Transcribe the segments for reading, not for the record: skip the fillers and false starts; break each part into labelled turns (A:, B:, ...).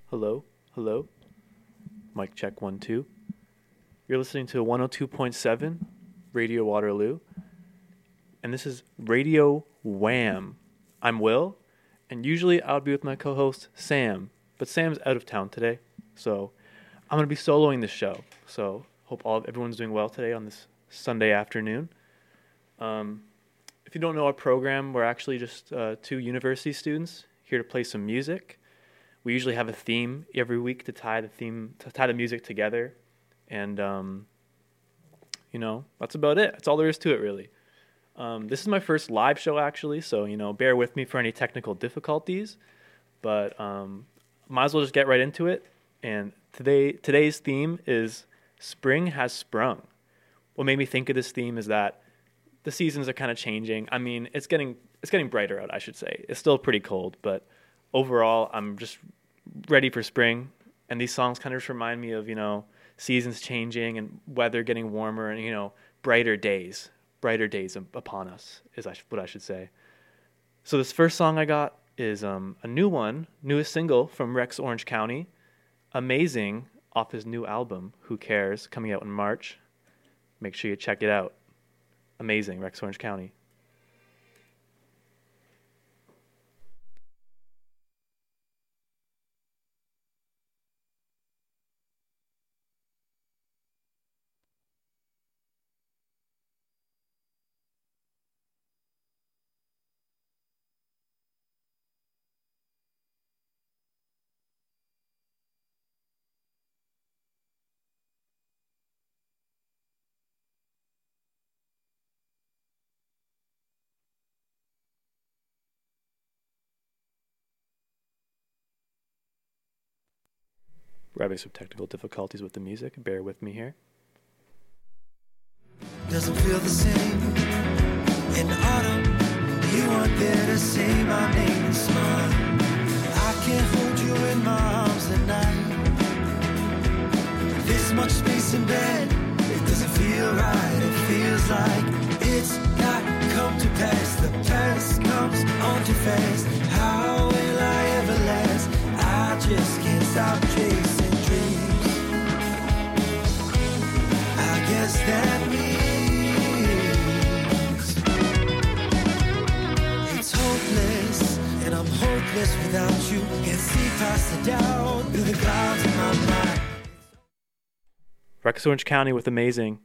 A: Hello, hello. Mic check 1 2. You're listening to 102.7 Radio Waterloo, and this is Radio Wham. I'm Will, and usually I would be with my co-host Sam, but Sam's out of town today, so I'm gonna be soloing this show. So hope everyone's doing well today on this Sunday afternoon. If you don't know our program, we're actually just two university students here to play some music. We usually have a theme every week to tie the music together, and that's about it. That's all there is to it, really. This is my first live show, actually, so bear with me for any technical difficulties. But might as well just get right into it. And today's theme is Spring Has Sprung. What made me think of this theme is that the seasons are kind of changing. I mean, it's getting brighter out, I should say. It's still pretty cold, but overall, I'm just ready for spring, and these songs kind of just remind me of, seasons changing and weather getting warmer and, brighter days upon us is what I should say. So this first song I got is a newest single from Rex Orange County, Amazing, off his new album, Who Cares, coming out in March. Make sure you check it out. Amazing, Rex Orange County. We're having some technical difficulties with the music. Bear with me here.
B: Doesn't feel the same in autumn. You aren't there to say my name and smile. I can't hold you in my arms at night. This much space in bed, it doesn't feel right. It feels like it's not come to pass. The past comes on too fast. How will I ever last? I just can't stop chasing dreams. I guess that means it's hopeless, and I'm hopeless without you. Can't see past the doubt through the clouds in my mind.
A: Rex Orange County with Amazing.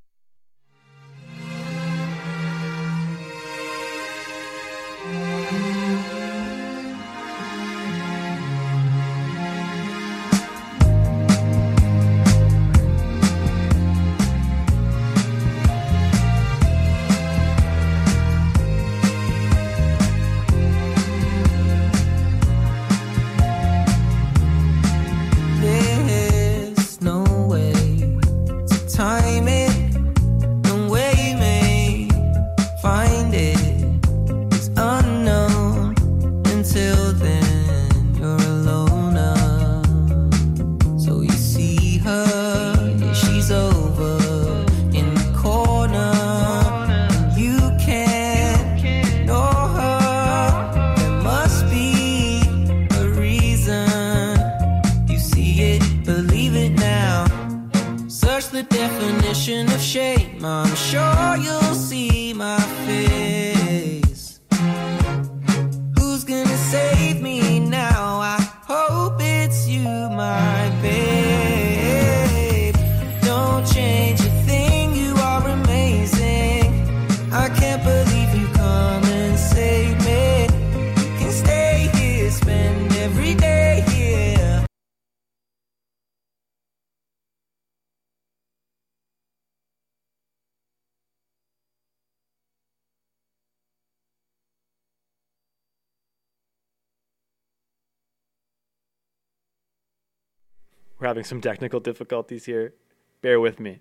A: We're having some technical difficulties here. Bear with me.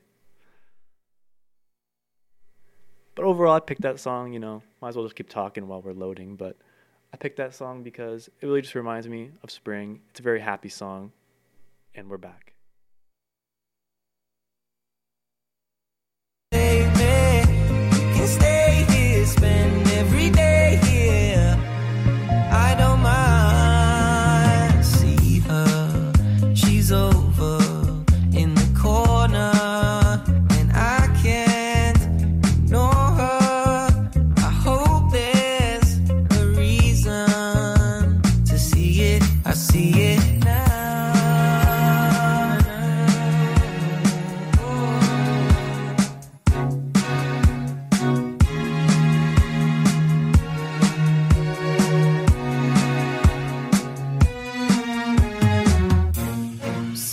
A: But overall, I picked that song, might as well just keep talking while we're loading. But I picked that song because it really just reminds me of spring. It's a very happy song. And we're back.
B: Stay here, spend every day here. I don't mind. See her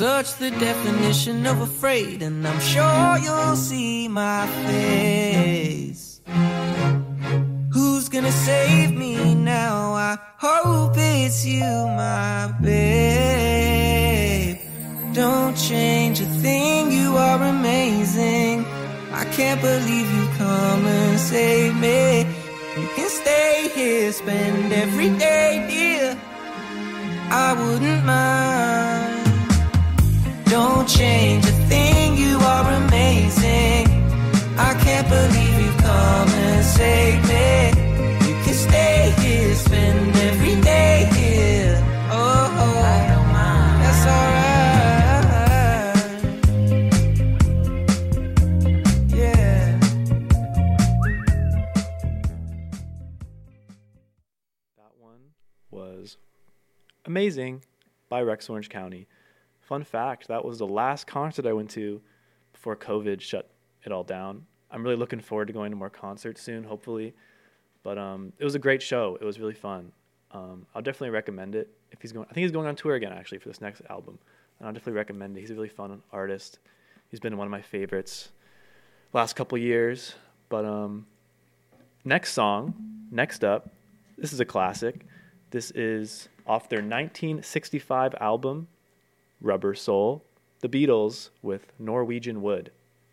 B: such the definition of afraid, and I'm sure you'll see my face. Who's gonna save me now? I hope it's you, my babe. Don't change a thing, you are amazing. I can't believe you come and save me. You can stay here, spend every day, dear. I wouldn't mind. Don't change a thing, you are amazing. I can't believe you come and save me. You can stay here, spend every day here. Oh, I don't mind. That's alright. Yeah.
A: That one was Amazing by Rex Orange County. Fun fact, that was the last concert I went to before COVID shut it all down. I'm really looking forward to going to more concerts soon, hopefully. But it was a great show. It was really fun. I'll definitely recommend it. If he's going, I think he's going on tour again actually for this next album. And I'll definitely recommend it. He's a really fun artist. He's been one of my favorites last couple years. But next up, this is a classic. This is off their 1965 album, Rubber Soul, The Beatles with Norwegian Wood.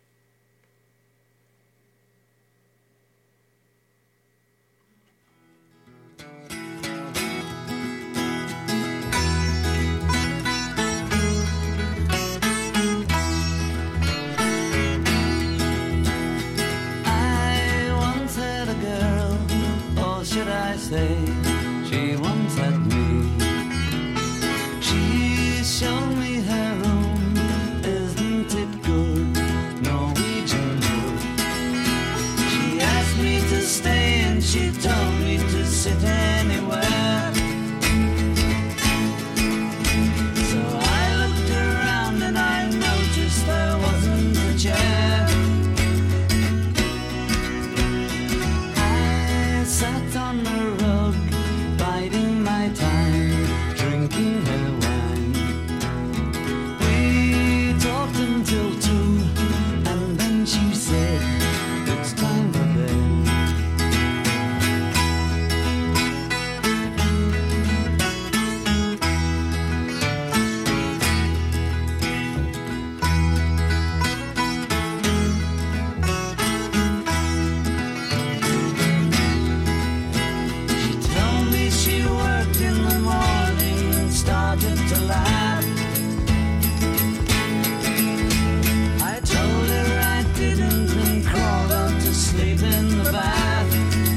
B: I once had a girl, or should I say, she once had me. She showed me her room, isn't it good, Norwegian wood. She asked me to stay and she told me to sit anywhere. So I looked around and I noticed there wasn't a chair. I sat on the rug, biding my time, drinking her wine. We talked until 2, and then she said, it's time for bed. She told me she worked in the morning and started to laugh. I told her I didn't and crawled out to sleep in the bath.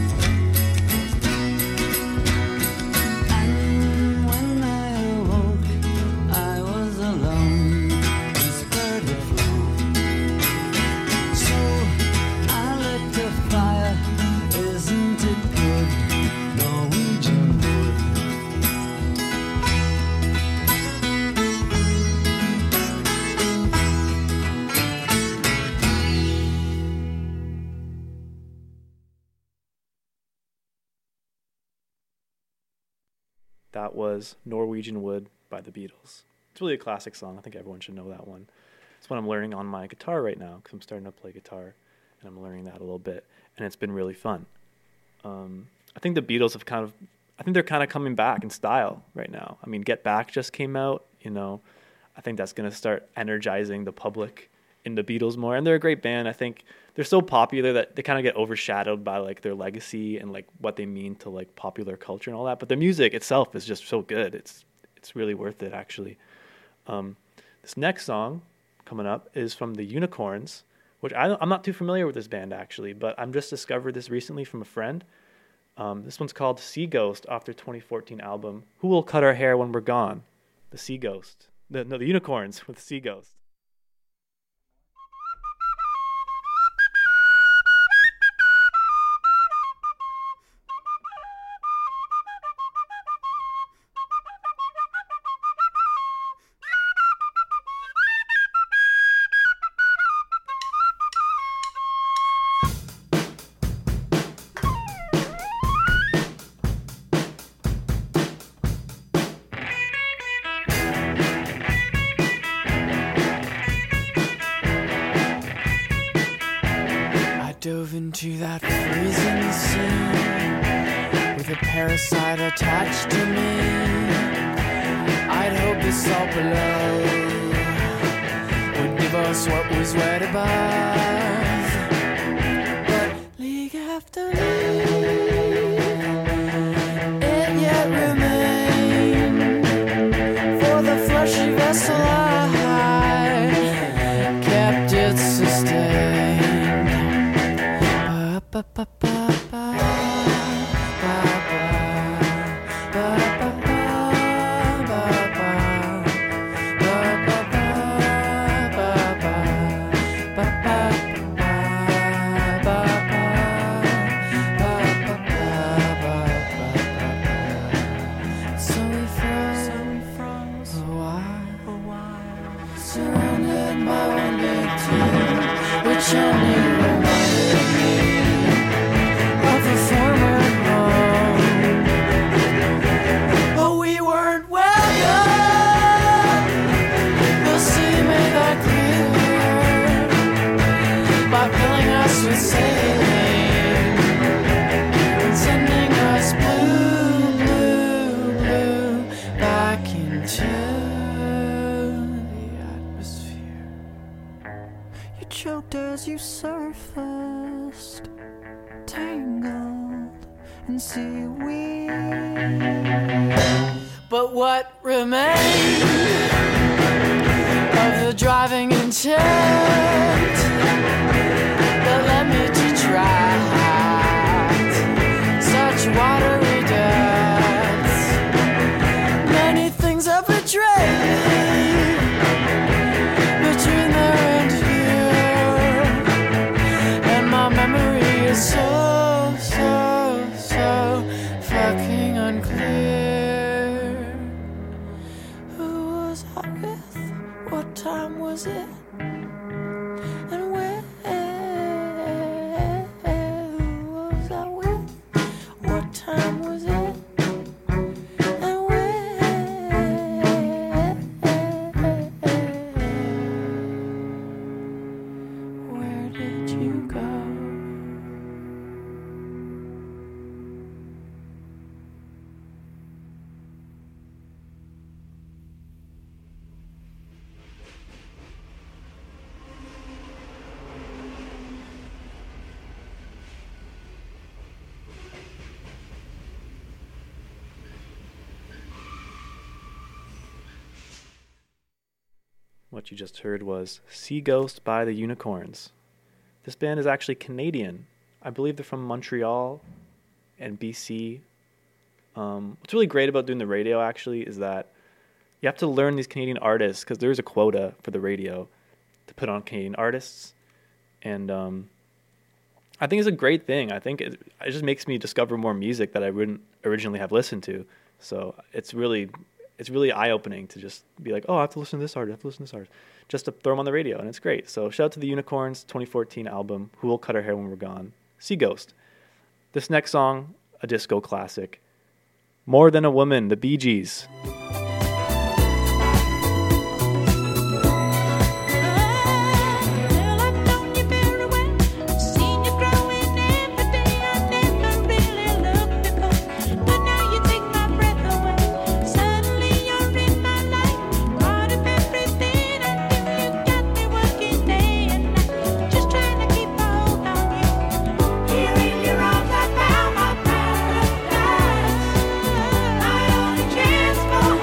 B: And when I awoke, I was alone, this bird had flown. So I lit a fire, isn't it good, Norwegian wood.
A: That was Norwegian Wood by the Beatles. It's really a classic song. I think everyone should know that one. It's what I'm learning on my guitar right now because I'm starting to play guitar, and I'm learning that a little bit, and it's been really fun. I think the Beatles have they're kind of coming back in style right now. I mean, Get Back just came out, I think that's going to start energizing the public in the Beatles more, and they're a great band. I think they're so popular that they kind of get overshadowed by like their legacy and like what they mean to like popular culture and all that. But their music itself is just so good. It's really worth it actually. This next song coming up is from the Unicorns, which I'm not too familiar with this band actually, but I'm just discovered this recently from a friend. This one's called Sea Ghost off their 2014 album, Who Will Cut Our Hair When We're Gone? The Sea Ghost. The Unicorns with Sea Ghost.
C: into that freezing sea with a parasite attached to me. I'd hope the salt below would give us what was wet above. But league after league, it yet remained for the fleshy vessel I kept it sustained. Surrounded by one big team, which only reminded me of a former home. But we weren't welcome. The sea made that clear by filling us with saline and sending us blue, blue, blue back into choked as you surfaced, tangled in seaweed. But what remained of the driving intent that led me to track such watery depths? Many things have betrayed me between there and here, and my memory is so, so, so fucking unclear. Who was I with? What time was it? And where? Who was I with? What time was it? And where did you go?
A: What you just heard was Sea Ghost by the Unicorns. This band is actually Canadian. I believe they're from Montreal and BC. What's really great about doing the radio, actually, is that you have to learn these Canadian artists because there's a quota for the radio to put on Canadian artists. And I think it's a great thing. I think it just makes me discover more music that I wouldn't originally have listened to. So it's really eye-opening to just be like, oh, I have to listen to this artist, just to throw them on the radio, and it's great. So shout out to the Unicorns 2014 album, Who Will Cut Our Hair When We're Gone, Sea Ghost. This next song, a disco classic, More Than a Woman, the Bee Gees.
D: Chance for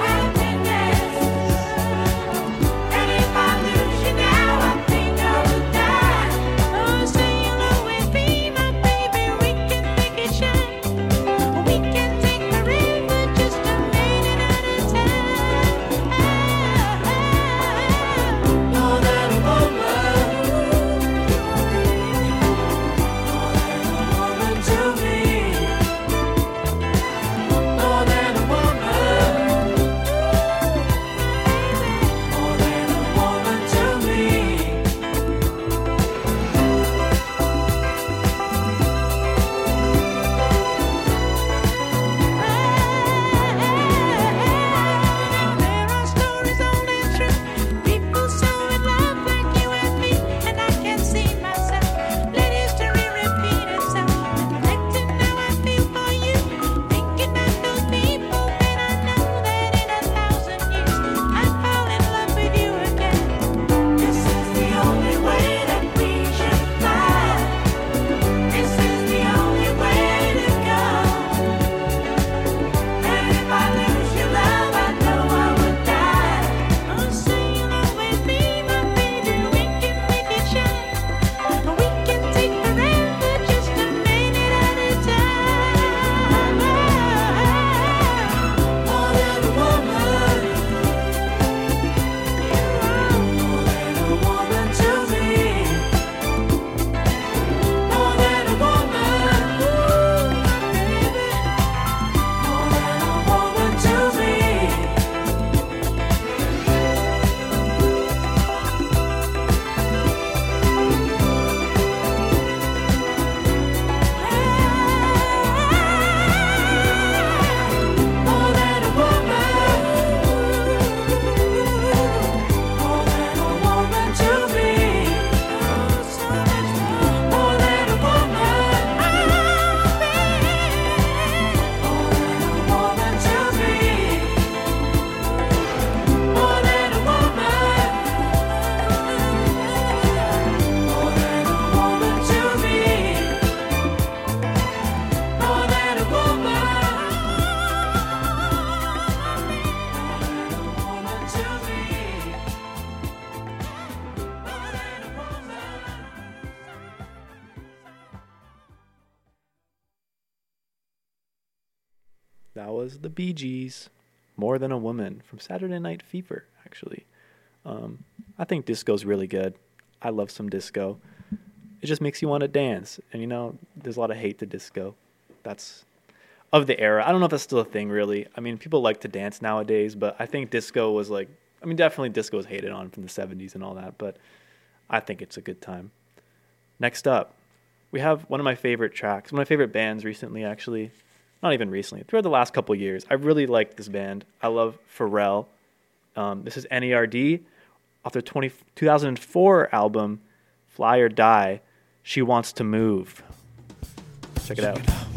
A: That was the Bee Gees, More Than a Woman from Saturday Night Fever, actually. I think disco's really good. I love some disco. It just makes you want to dance. And, there's a lot of hate to disco. That's of the era. I don't know if that's still a thing, really. I mean, people like to dance nowadays, but I think disco was definitely disco was hated on from the 70s and all that, but I think it's a good time. Next up, we have one of my favorite tracks, one of my favorite bands recently, actually. Not even recently. Throughout the last couple of years, I really like this band. I love Pharrell. This is NERD off their 2004 album, Fly or Die, She Wants to Move. Check it out.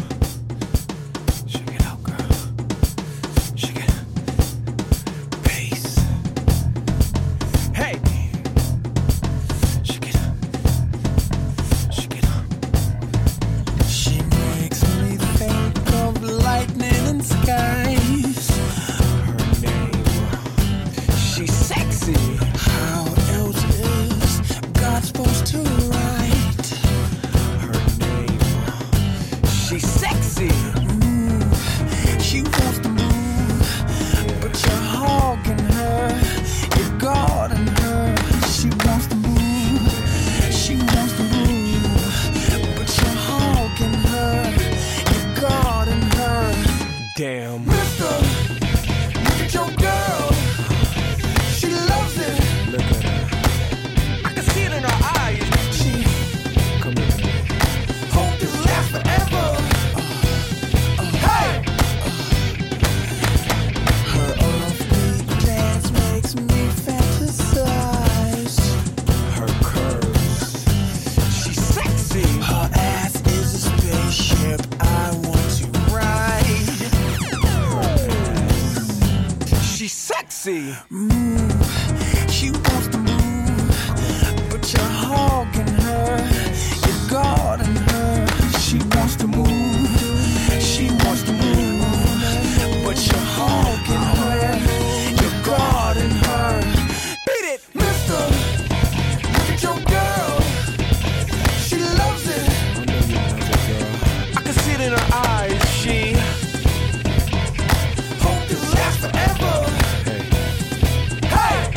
B: Check it out, girl. Check it out. Bass. Hey. Check it out. Check it out. She makes me think of lightning and skies. Her name. She's sexy. How else is God supposed to write her name? She's sexy. She wants to move, but you're hogging her. You're guarding her. She wants to move. She wants to move, but you're hogging her. You're guarding her. Damn. Mister, look at your girl. She loves it. Look at her. I can see it in her eyes. She come here. Hope this lasts forever. Hey! Her offbeat dance makes me fantasize. Her curves, she's sexy. Her ass is a spaceship I want to ride. Her ass, she's sexy. She wants to move, but you're hogging her. You're guarding her. She wants to move. She wants to move, but you're hogging her. You're guarding her. Beat it, mister. Look at your girl. She loves it. I know you love it, girl. I can see it in her eyes. She hope this lasts forever. Hey.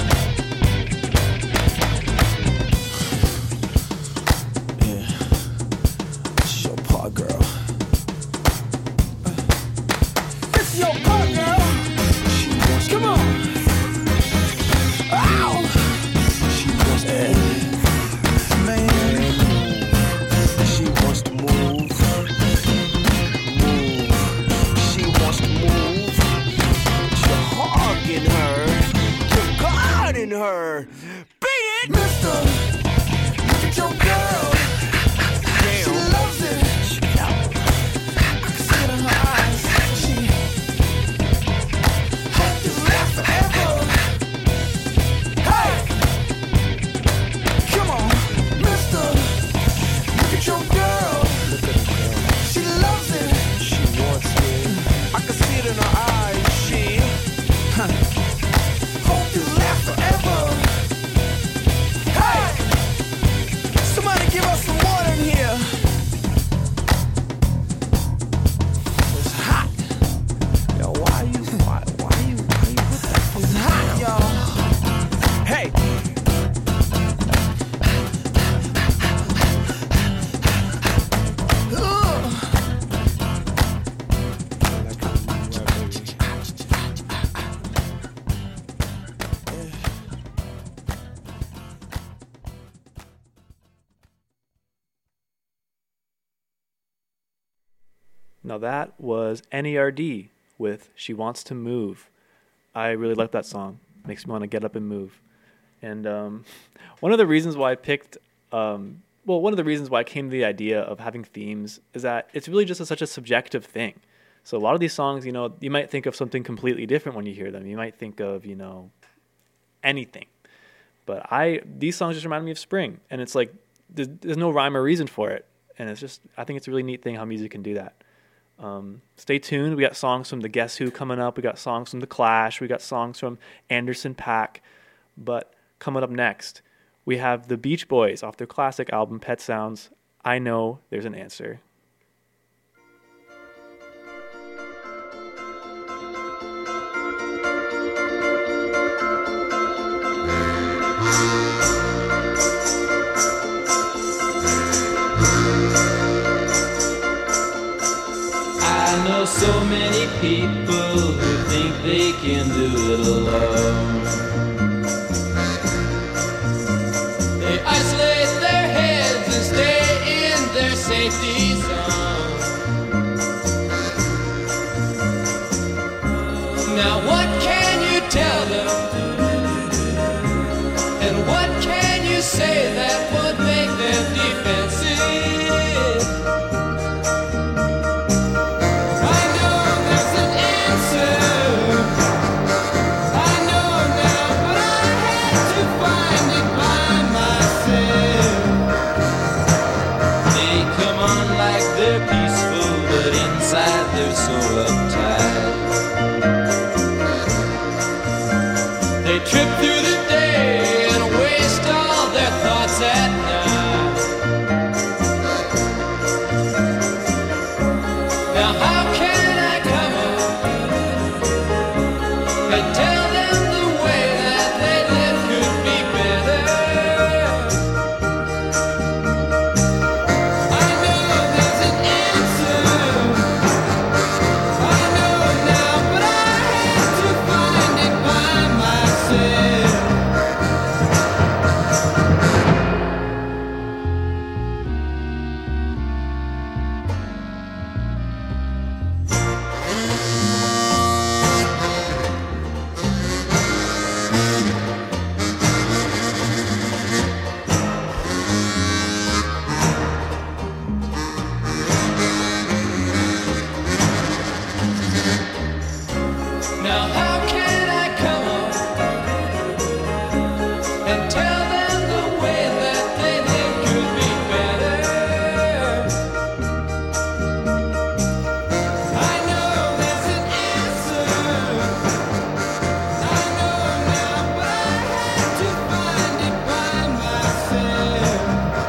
B: Yeah. It's your part, girl. It's your part, girl. Come on. Ow. She wants to move. Man. She wants to move. Move. She wants to move. You're hogging her. You're guarding her. Beat it, mister. Look at your girl. Damn. She loves it. I can see it in her eyes. She hope this lasts forever. Hey! Come on, mister. Look at your girl. Look at her, girl. She loves it. She wants it. I can see it in her eyes. She hope this lasts forever. Hey! Somebody give us some water in here. It's hot. Yo, why you with that? It's hot, y'all. Hey.
A: Now that was NERD with She Wants to Move. I really like that song. Makes me want to get up and move. And one of the reasons why I picked, one of the reasons why I came to the idea of having themes is that it's really just such a subjective thing. So a lot of these songs, you might think of something completely different when you hear them. You might think of, anything. But these songs just remind me of spring. And it's like, there's no rhyme or reason for it. And it's just, I think it's a really neat thing how music can do that. Stay tuned. We got songs from the Guess Who coming up. We got songs from The Clash. We got songs from Anderson .Paak. But coming up next, we have the Beach Boys off their classic album Pet Sounds. I Know There's an Answer.
D: so many people who think they can do it alone. They isolate their heads and stay in their safety zone. Now what can you tell them? And what can you say that would make them defensive? I know there's an answer. I know now, but I had to find it by myself. They come on like they're peaceful, but inside they're so uptight. They trip through the day and waste all their thoughts at night. Now how can I come up and tell them the way that they live could be better? I know there's an answer. I know now, but I had to find it by myself. Now how can I come up and tell them the way that they live could be better? I know there's an answer. I know now, but I had to find it by myself.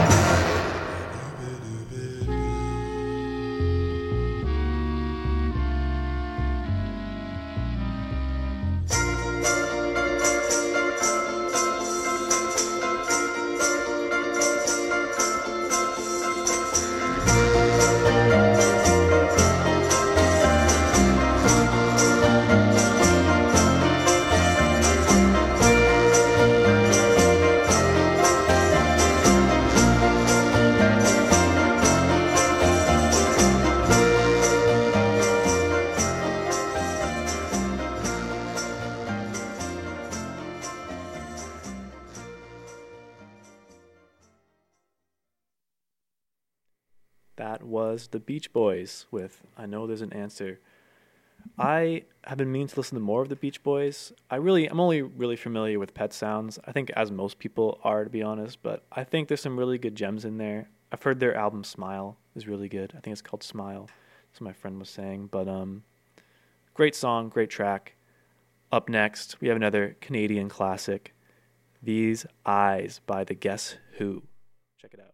A: That was the Beach Boys with I Know There's an Answer. I have been meaning to listen to more of the Beach Boys. I'm only really familiar with Pet Sounds. I think as most people are, to be honest, but I think there's some really good gems in there. I've heard their album Smile is really good. I think it's called Smile. That's what my friend was saying. But great song, great track. Up next, we have another Canadian classic, These Eyes by the Guess Who. Check it out.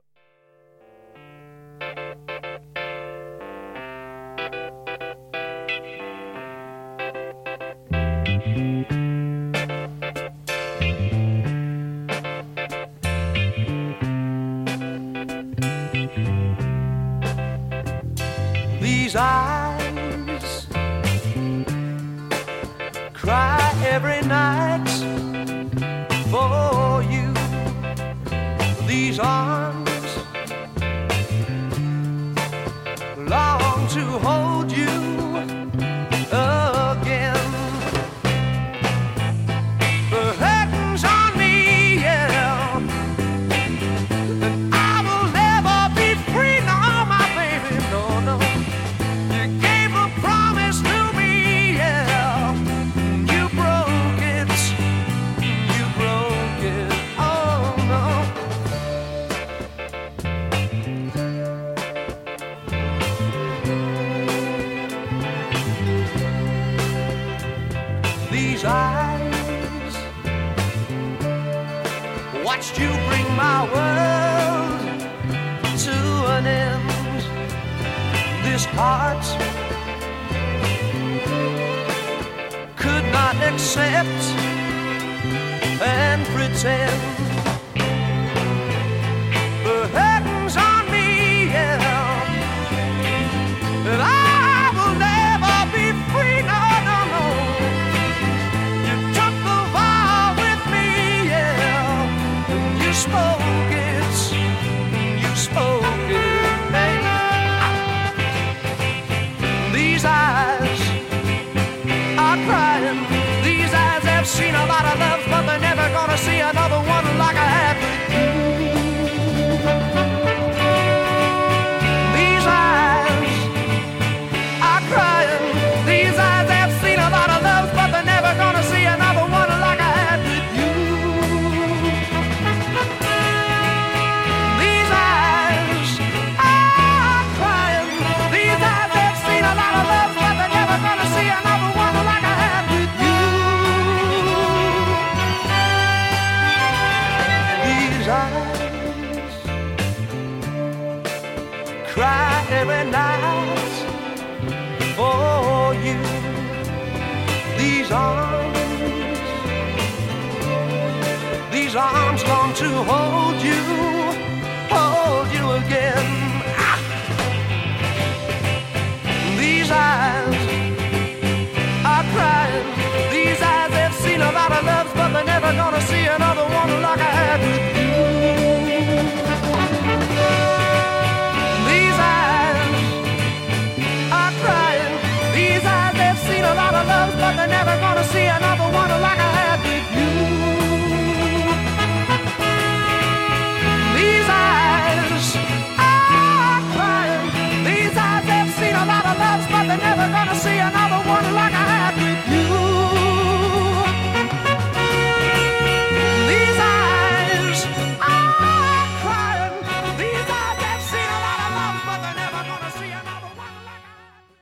B: These eyes cry every night for you. These arms long to hold you again. The curtains on me, yeah, and I will never be free, no, my baby, no, no. You gave a promise to me, yeah, you broke it, oh no. These eyes watched you bring my world to an end. This heart could not accept and pretend. The curtains on me, yeah, and I will never are crying. These eyes have seen a lot of love, but they're never gonna see another one like I had with you. These eyes are crying. These eyes have seen a lot of love, but they're never gonna see another one like I had with you. These eyes are crying. These eyes have seen a lot of love, but they're never gonna see another one like I had with you. These eyes cry every night for you. These arms long to hold you again. Ah. These eyes are crying. These eyes have seen a lot of loves, but they're never gonna see another one like I had with you. These eyes are crying. These eyes have seen a lot of loves, but they're never gonna see another one like I had with you. These eyes are crying. These eyes have seen a lot of loves, but they're never gonna see another one like I had with you. These eyes are crying. These eyes have seen a lot of loves, but they're never gonna see another one like I had with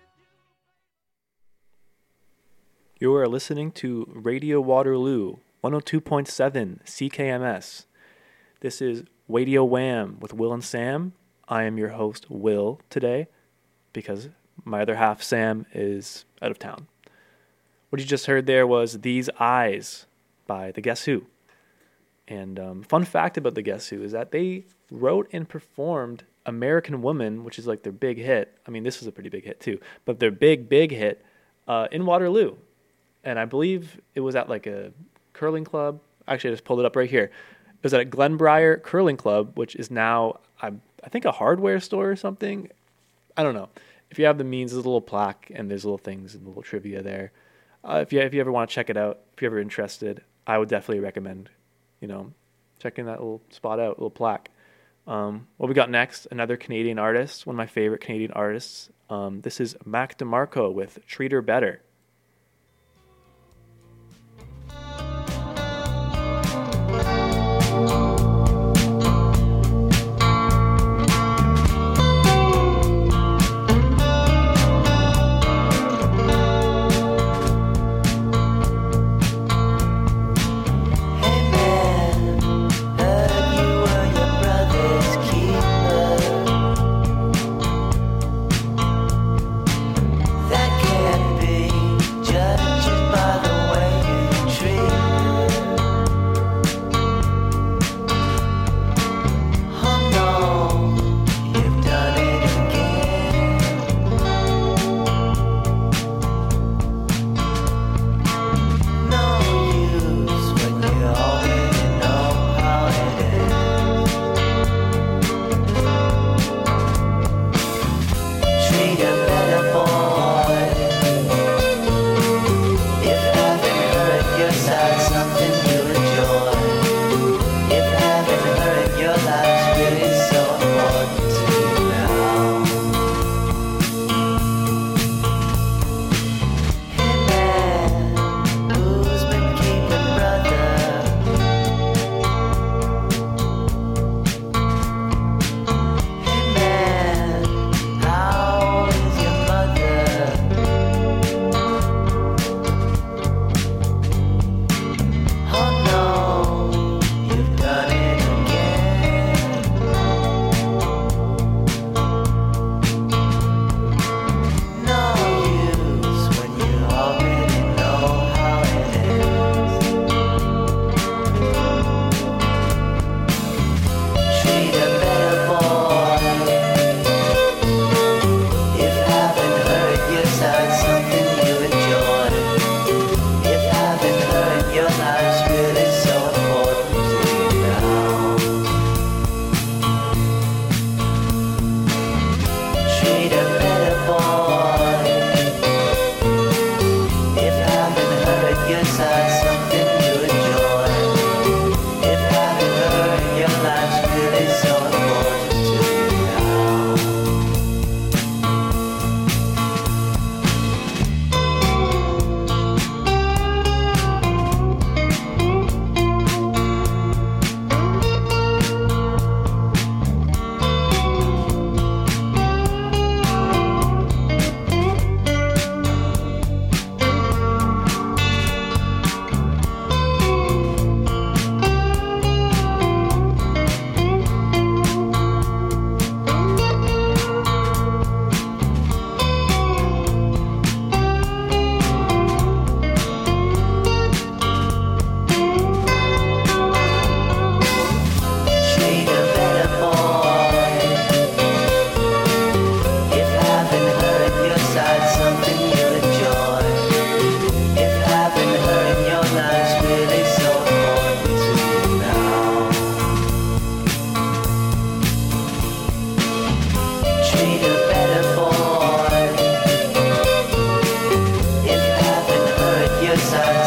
B: you.
A: You are listening to Radio Waterloo, 102.7 CKMS. This is Radio Wham with Will and Sam. I am your host, Will, today, because my other half, Sam, is out of town. What you just heard there was These Eyes by the Guess Who. And fun fact about the Guess Who is that they wrote and performed American Woman, which is like their big hit. I mean, this was a pretty big hit too, but their big hit in Waterloo. And I believe it was at like a curling club. Actually, I just pulled it up right here. It was at a Glenbriar Curling Club, which is now, I think, a hardware store or something. I don't know. If you have the means, there's a little plaque and there's little things and little trivia there. If you ever want to check it out, if you're ever interested, I would definitely recommend, checking that little spot out, little plaque. What we got next, another Canadian artist, one of my favorite Canadian artists. This is Mac DeMarco with Treat Her Better.
C: That can't be.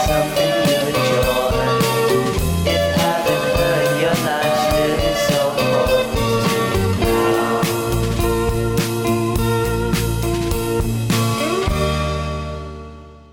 C: something you enjoy. If having heard your life still is so important to you now.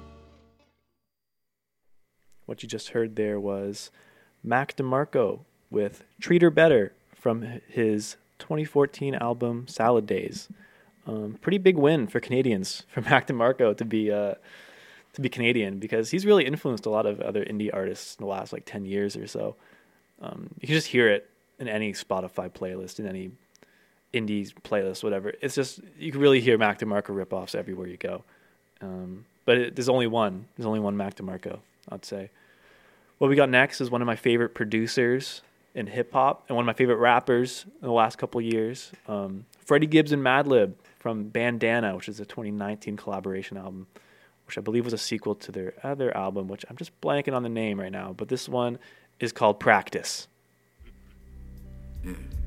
A: What you just heard there was Mac DeMarco with Treat Her Better from his 2014 album Salad Days. Pretty big win for Canadians for Mac DeMarco to be Canadian, because he's really influenced a lot of other indie artists in the last like 10 years or so. You can just hear it in any Spotify playlist, in any indies playlist, whatever. It's just, you can really hear Mac DeMarco ripoffs everywhere you go. But there's only one. There's only one Mac DeMarco, I'd say. What we got next is one of my favorite producers in hip-hop and one of my favorite rappers in the last couple of years. Freddie Gibbs and Madlib from Bandana, which is a 2019 collaboration album, which I believe was a sequel to their other album, which I'm just blanking on the name right now. But this one is called Practice.
E: Yeah.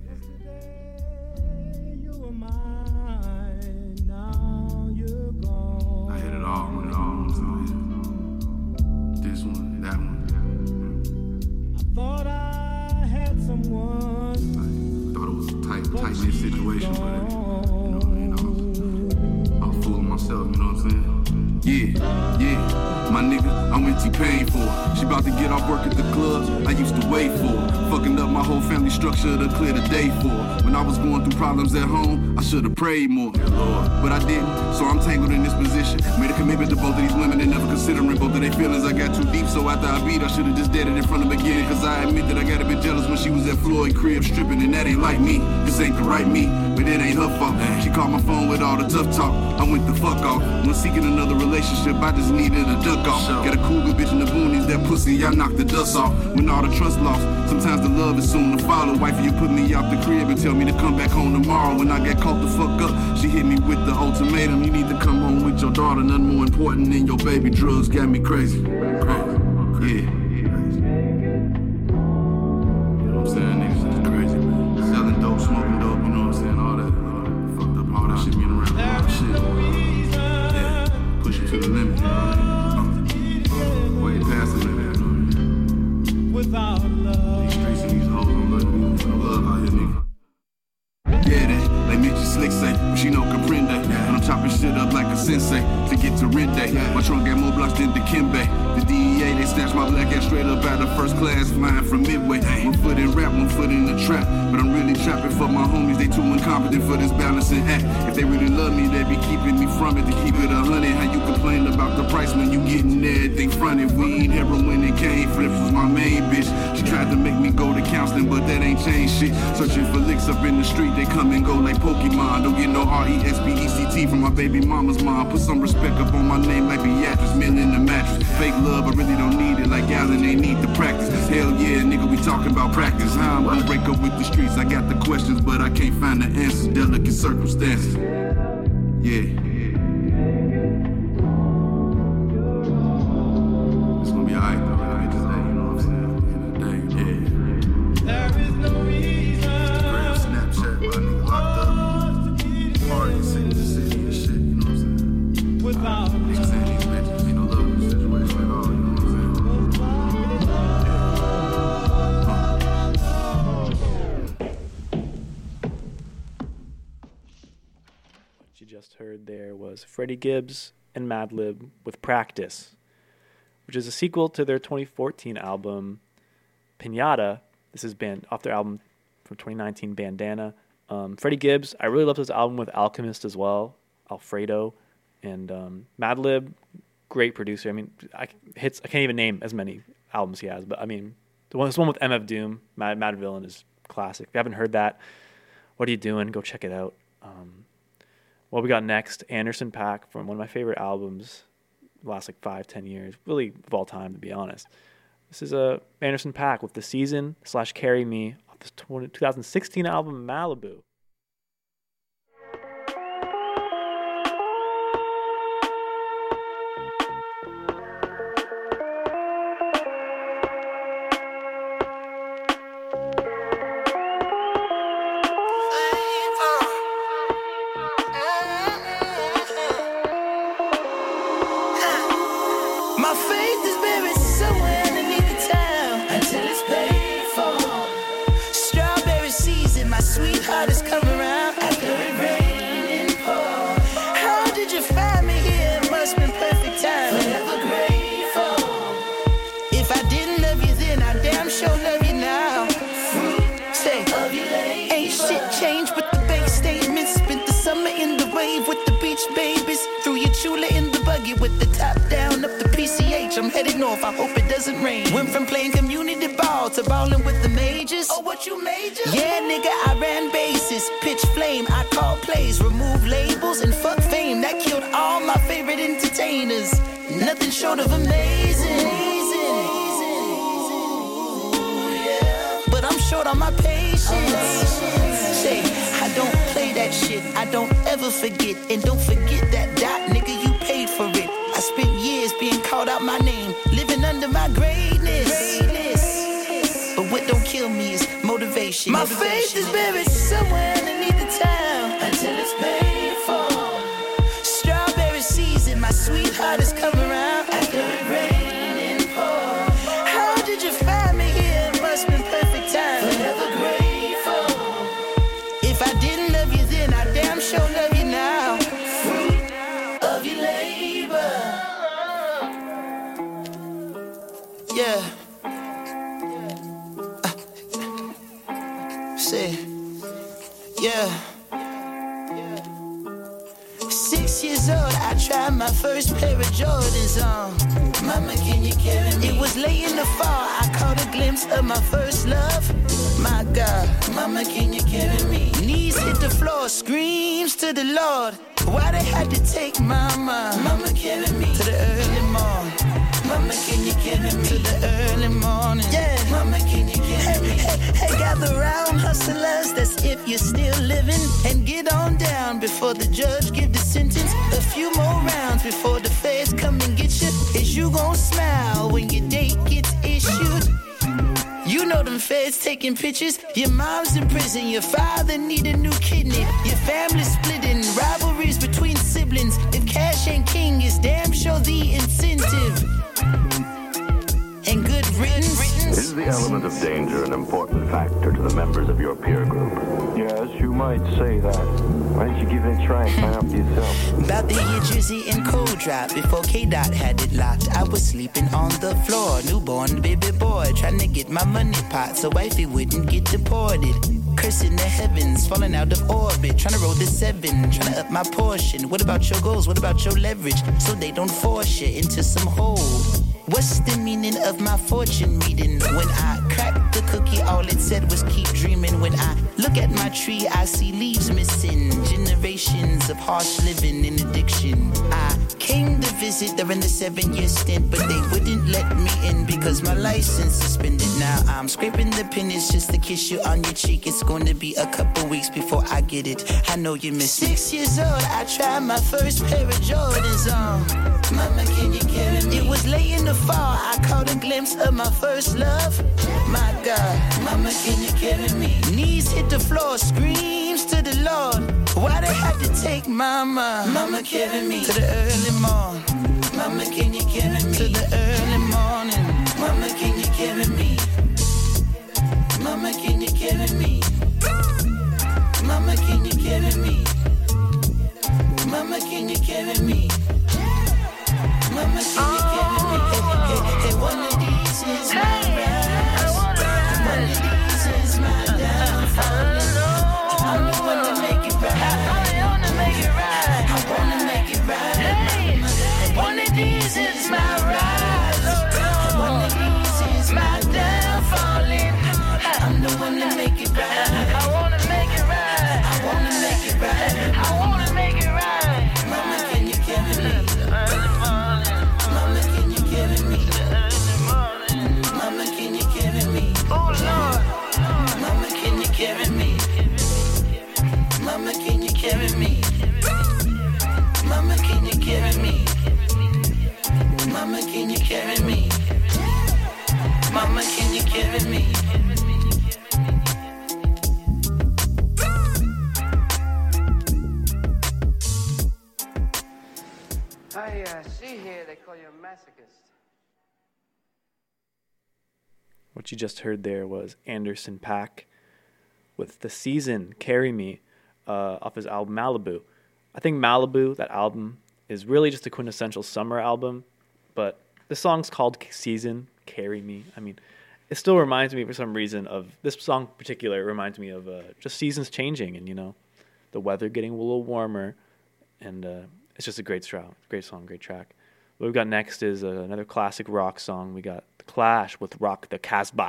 E: I hit it all when it all was on. This one, that one.
F: Thought I had someone.
E: Thought it was a tight-knit situation, but I was fooling myself, you know what I'm saying? Yeah, my nigga, I'm with T-Pain for her. She about to get off work at the club, I used to wait for her. Fucking up my whole family structure to clear the day for her. When I was going through problems at home, I should've prayed more, but I didn't, so I'm tangled in this position. Made a commitment to both of these women and never considering both of their feelings. I got too deep, so after I beat, I should've just dead it in front of the beginning. Cause I admit that I got a bit jealous when she was at Floyd crib stripping, and that ain't like me. This ain't the right me, but it ain't her fault. She called my phone with all the tough talk. I went the fuck off. When seeking another relationship, I just needed a duck off. Got a cool good bitch in the boonies, that pussy, I knocked the dust off. When all the trust lost, sometimes the love is soon to follow. Wifey, you put me out the crib and tell me to come back home tomorrow. When I got caught the fuck up, she hit me with the ultimatum. You need to come home with your daughter, nothing more important than your baby. Drugs got me crazy. Yeah. Saying niggas is crazy, man. Selling dope, smoking dope, you know what I'm saying? All that fucked up, all that shit being around, all that shit. Yeah, push it to the limit, you know what I mean? Way past the limit, you know what I mean? These streets and these hoes don't love me, no love out here, nigga. Yeah, they make you slick say, but she no comprende. And I'm chopping shit up like a sensei to get to Rende. My trunk got more blocks than Dikembe. The DEA, they snatched my black ass straight up out of first class, flying from Midway. One foot in rap, one foot in the trap. But I'm really trapping for my homies, they too incompetent for this balancing act. If they really love me, they be keeping me from it. To keep it 100, how you complain about the price when you getting everything fronted? Weed, heroin, and cane flips was my main bitch. She tried to make me go to counseling, but that ain't changed shit. Searching for licks up in the street, they come and go like Pokemon. Don't get no RESPECT from my baby mama's mom. Put some respect up on my name like Beatrice, men in the mattress. Fake love, I really don't need it. Like Allen, they need the practice. Hell yeah, nigga, we talking about practice. How I'm gonna break up with the streets? I got the questions, but I can't find the answers. Delicate circumstances. Yeah. It's gonna be alright though. I just, you know what I'm saying? At the end of the day, yeah.
F: There is no reason.
E: Instagram, Snapchat, while nigga locked up. Partying, sitting in the city and shit, you know what I'm saying?
F: Without
E: Niggas saying these bitches, you know, love this situation at all, you know what I'm saying?
A: What you just heard there was Freddie Gibbs and Madlib with Practice, which is a sequel to their 2014 album Pinata. This is off their album from 2019, Bandana. Freddie Gibbs, I really love his album with Alchemist as well, Alfredo, and Madlib, great producer. I mean, I can't even name as many albums he has, but I mean, this one with MF Doom, Mad Villain, is classic. If you haven't heard that, what are you doing? Go check it out. What we got next, Anderson .Paak from one of my favorite albums the last like 5-10 years, really of all time, to be honest. This is Anderson .Paak with The Season / Carry Me off this 2016 album Malibu.
B: My faith is buried somewhere underneath the town until it's paid for. Strawberry season, my sweetheart has come around after it rained and poured. How did you find me here? It must been perfect time. Forever grateful. If I didn't love you then, I damn sure love you now. Say, ain't shit changed but the bank statements. Spent the summer in the wave with the beach babies. Threw your chula in the buggy with the top down up the PCH. I'm headed north, I hope it doesn't rain. Went from playing community ball to balling with the majors. Oh, what you major? Yeah, nigga, I ran bases. Pitch flame, I call plays. Remove labels and fuck fame. That killed all my favorite entertainers. Nothing short of amazing. But I'm short on my patience. Say, I don't play that shit. I don't ever forget. And don't forget that dot, nigga, you paid for it. I spent years being called out my name, living under my greatness. But what don't kill me is motivation. My faith is buried somewhere underneath the town until it's paid for. Strawberry season, my sweetheart has come around after it rained and poured. How did you find me here? It must been perfect time. Forever grateful. If I didn't love you then, I damn sure love you now. Fruit of your labor. Yeah. Say, yeah. 6 years old, I tried my first pair of Jordans on. Mama, can you carry me? It was late in the fall, I caught a glimpse of my first love. My God, Mama, can you carry me? Knees hit the floor, screams to the Lord. Why they had to take Mama? Mama, carry me to the early morning. Mama, can you carry me to the early morning? Yeah, Mama, can you carry me? Hey, gather round, hustlers, that's if you're still living. And get on down before the judge give the sentence. A few more rounds before the feds come and get you. Is you gon' smile when your date gets issued? You know them feds taking pictures. Your mom's in prison, your father need a new kidney. Your family splitting, rivalries between siblings. If cash ain't king, it's damn sure the incentive. And good riddance.
G: Is the element of danger an important factor to the members of your peer group?
H: Yes, you might say that. Why don't you give it a try and find out for yourself?
B: About the year Drizzy and Cold Drop. Before K-Dot had it locked, I was sleeping on the floor. Newborn baby boy, trying to get my money pot so wifey wouldn't get deported. Cursing the heavens, falling out of orbit. Trying to roll the 7, trying to up my portion. What about your goals? What about your leverage? So they don't force you into some hole. What's the meaning of my fortune reading? When I cracked the cookie, all it said was keep dreaming. When I look at my tree, I see leaves missing. Generations of harsh living and addiction. I came to visit during the 7-year stint, but they wouldn't let me in because my license suspended. Now I'm scraping the pennies just to kiss you on your cheek. It's going to be a couple weeks before I get it. I know you miss it. 6 years old, I tried my first pair of Jordans on. Mama, can you carry me? It was late in the fall, I caught a glimpse of my first love. My God, Mama, can you carry me? Knees hit the floor, screams to the Lord. Why they had to take Mama? Mama, carry me to the early morning. Mama, can you carry me to the early morning? Mama, can you carry me? Mama, can you carry me? Mama, can you carry me? Mama, can you carry me? Mama, can you carry me? Hey, one of these is my rise. One of these is my downfall. I'm the one to make it right. I wanna make it right. One of these is my rise. One of these is my downfall. I'm the one to make it right. I wanna make it right. I wanna make it right. I wanna make it right. Mama, can you carry me? Mama, can you carry me? Mama, can you carry me? Oh Lord. Mama, can you carry me? Mama, can you carry me? Mama, can you carry me? Mama, can you carry me? Mama, can you carry me?
C: I see here that
I: call you a masochist.
A: What you just heard there was Anderson .Paak with The Season, Carry Me, off his album Malibu. I think Malibu, that album, is really just a quintessential summer album, but the song's called Season, Carry Me. I mean, it still reminds me for some reason of, this song in particular reminds me of just seasons changing and, you know, the weather getting a little warmer, and it's just a great song, great track. What we've got next is another classic rock song. We got The Clash with Rock the Casbah.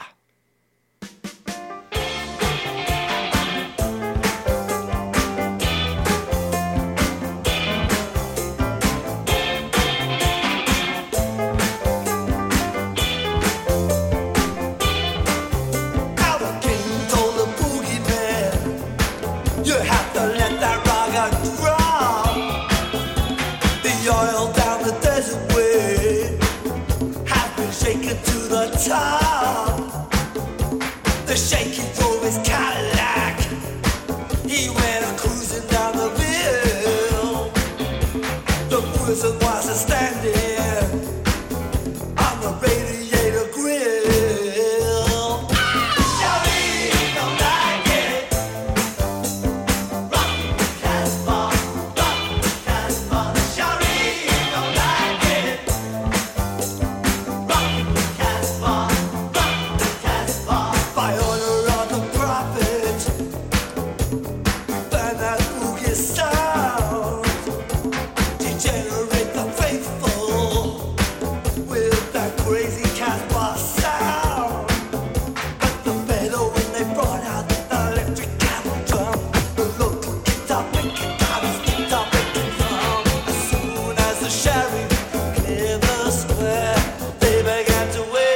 B: Top. The shaky drove his Cadillac. He went a cruising down the hill. The wizard was a standing on the radiator grill. Shawty don't like it. Rock the Casbah, rock the Casbah. Shawty don't like it. Rock the Casbah. By order of the prophet, burn that boogie sound, degenerate the faithful with that crazy Casbah sound. But the metal when they brought out the electric camel drum, the local guitar picking dollars, guitar picking drum. As soon as the sheriff cleared the square, they began to wait.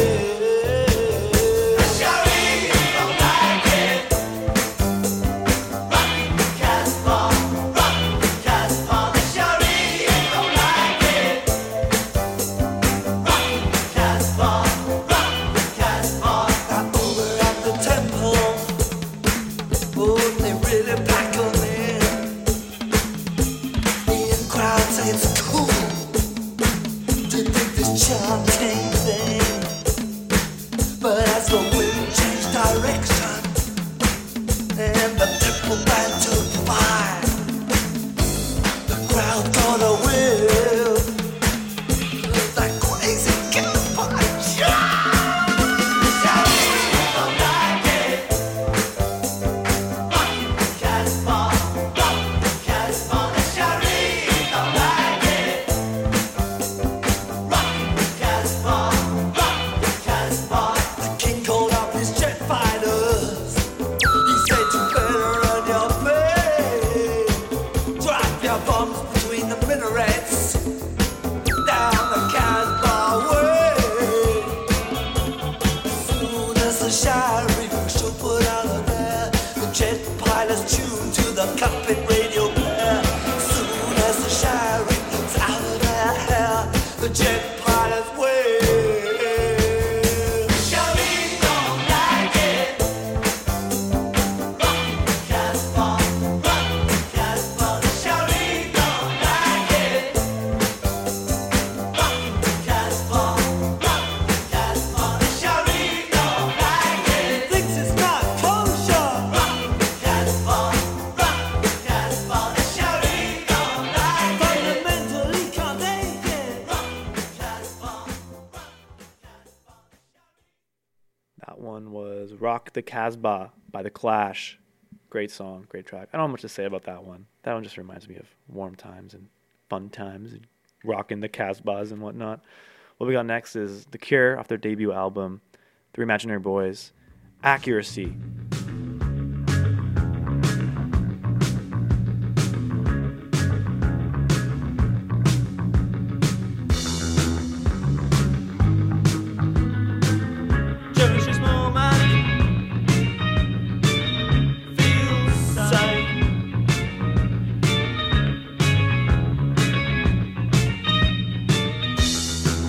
A: Rock the Casbah by The Clash. Great song, great track. I don't have much to say about that one. That one just reminds me of warm times and fun times and rocking the Casbahs and whatnot. What we got next is The Cure off their debut album, The Imaginary Boys, Accuracy.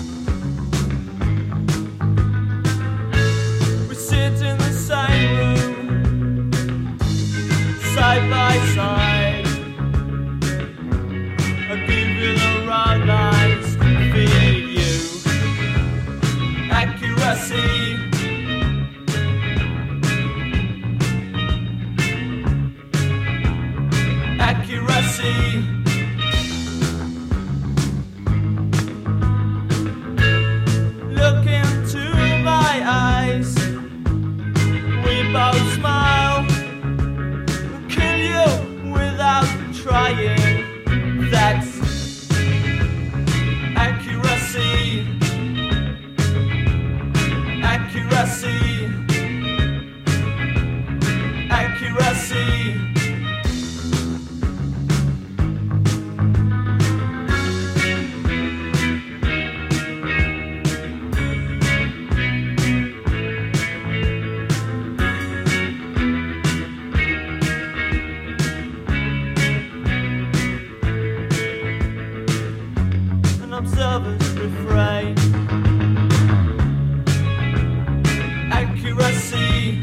B: We sit in the same room.
I: refrain. Accuracy,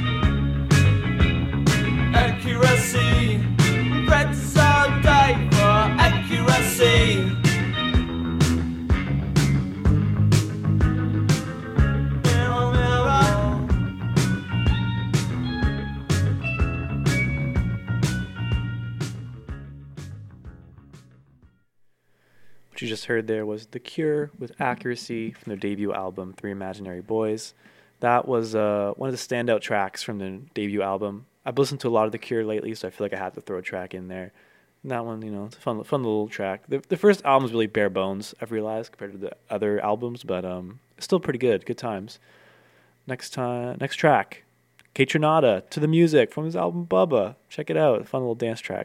I: accuracy. Practice all day for accuracy. Mirror, mirror.
A: What you just heard there was The Cure with Accuracy from their debut album, Three Imaginary Boys. That was one of the standout tracks from the debut album. I've listened to a lot of The Cure lately, so I feel like I had to throw a track in there. And that one, it's a fun little track. The first album is really bare bones, I've realized, compared to the other albums, but it's still pretty good. Good times. Next track, Kate Trinata, To the Music from his album Bubba. Check it out. A fun little dance track.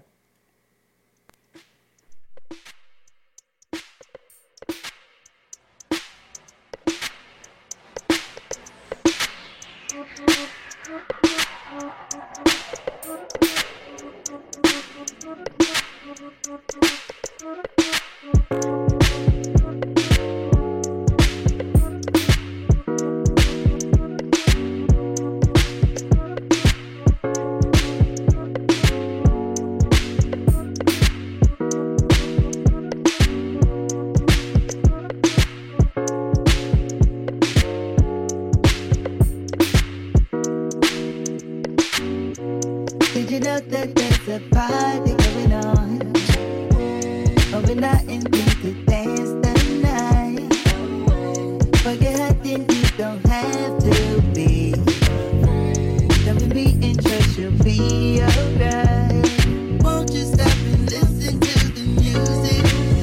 J: Did you know that there's a party going on? But we're not intending to dance the night. Forget how then you don't have to be. Don't be in church, you'll be alright. Won't you stop and listen to the music?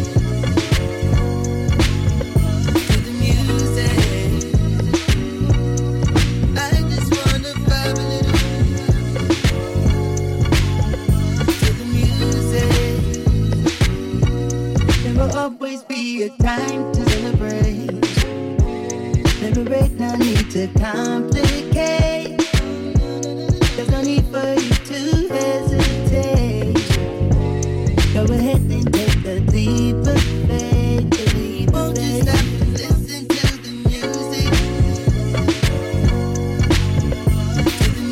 J: To the music. I just wanna vibe a little. There will always be a time to celebrate. Celebrate, no need to complicate. There's no need for you to hesitate. Go ahead and take the leap of faith. The leap of faith. Won't you stop and listen to the music? To the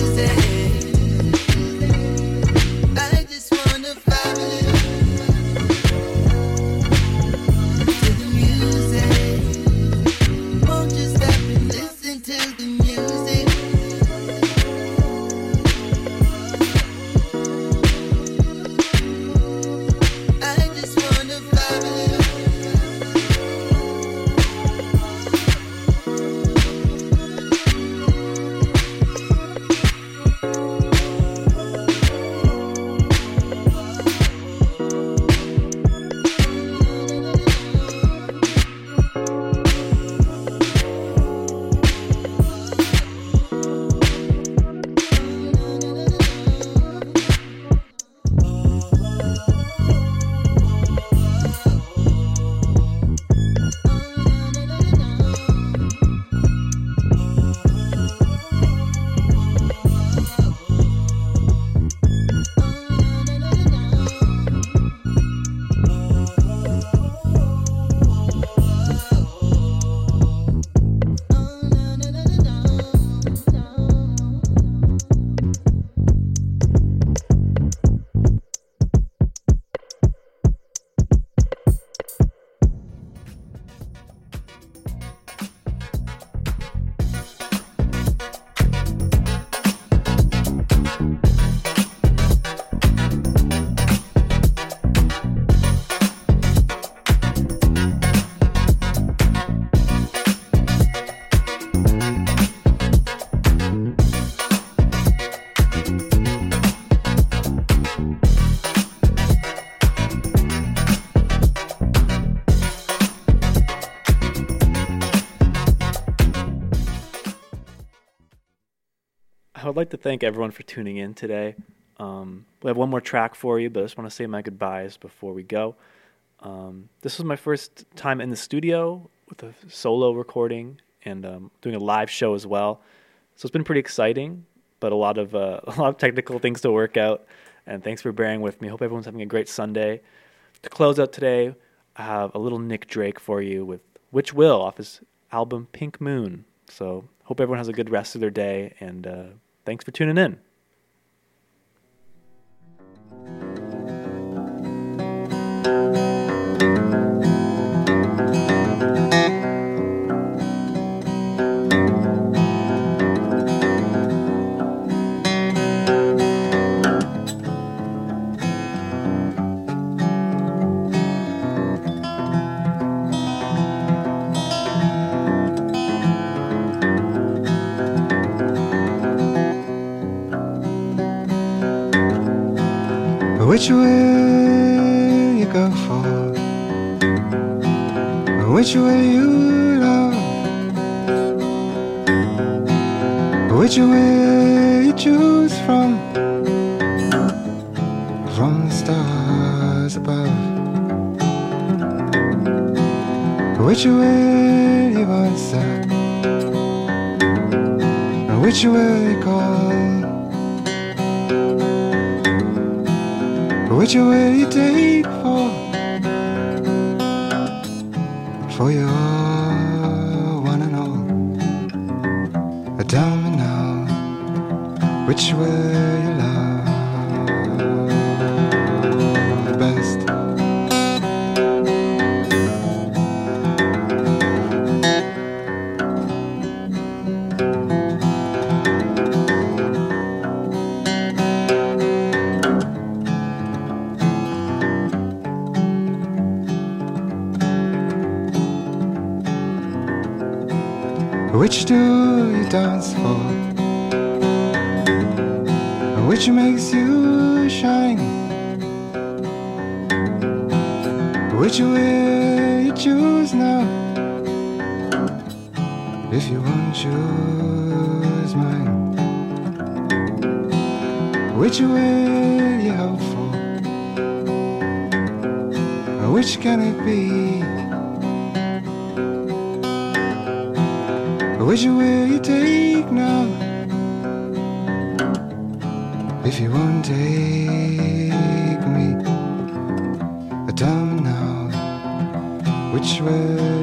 J: music. I just wanna vibe a little.
A: I would like to thank everyone for tuning in today. We have one more track for you, but I just want to say my goodbyes before we go. This was my first time in the studio with a solo recording and doing a live show as well. So it's been pretty exciting, but a lot of technical things to work out. And thanks for bearing with me. Hope everyone's having a great Sunday. To close out today, I have a little Nick Drake for you with Which Will off his album Pink Moon. So hope everyone has a good rest of their day, and thanks for tuning in.
K: Which will you go for? Which will you love? Which will you choose from the stars above? Which will you answer? Which will you call? Which will you take for your one and all? Tell me now, which will you love best? Which do you dance for? Which makes you shine? Which will you choose now? If you won't choose mine, which will you hope for? Which can it be? Which will you take now? If you won't take me, tell me now, which will